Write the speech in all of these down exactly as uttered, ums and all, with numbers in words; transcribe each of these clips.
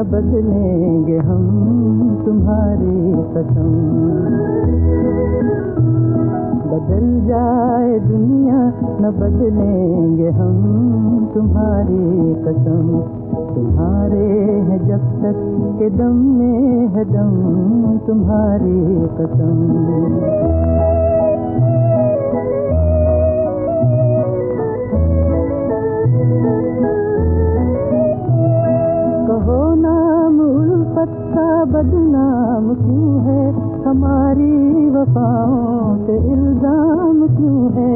न बदलेंगे हम तुम्हारी कसम। बदल जाए दुनिया न बदलेंगे हम तुम्हारी कसम। तुम्हारे है जब तक के दम में है दम तुम्हारी कसम। कहो नाम उल्फत का बदनाम क्यों है, हमारी वफाओं पे इल्जाम क्यों है।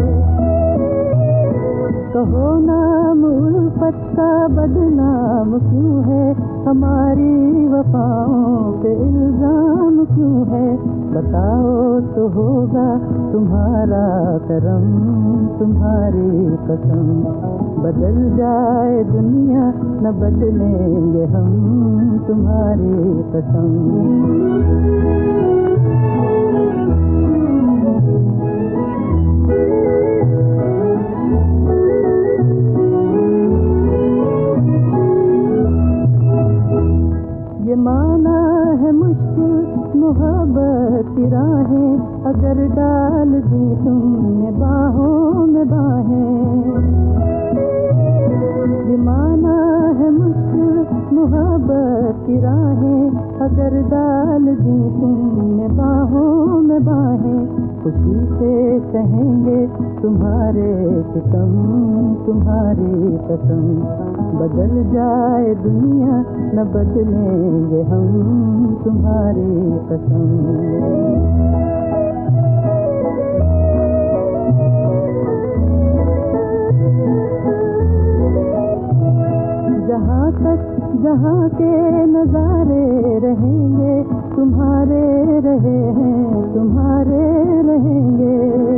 कहो नाम उल्फत का बदनाम क्यों है, हमारी वफाओं पे इल्जाम क्यों है। बताओ तो होगा तुम्हारा करम तुम्हारी कसम। बदल जाए दुनिया न बदलेंगे हम तुम्हारी कसम। ये माना है मुश्किल मोहब्बत की राहें, अगर डाल दी तुमने बाहों में बाहें। ये माना है मुश्किल मोहब्बत की राहें, अगर डाल दी तुमने बाहों में बाहें। खुशी से कहेंगे तुम्हारे सितम तुम्हारी कसम। बदल जाए दुनिया न बदलेंगे हम तुम्हारी कसम। जहाँ तक जहाँ के नजारे रहेंगे तुम्हारे रहे हैं तुम्हारे रहेंगे।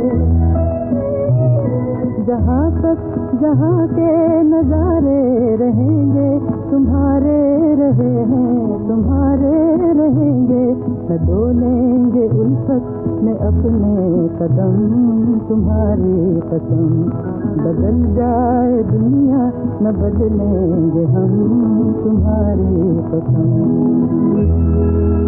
जहाँ तक जहाँ के नजारे रहेंगे तुम्हारे रहे हैं तुम्हारे रहेंगे। न डोलेंगे उल्फत में अपने कदम तुम्हारी कसम। बदल जाए दुनिया न बदलेंगे हम तुम्हारी कसम।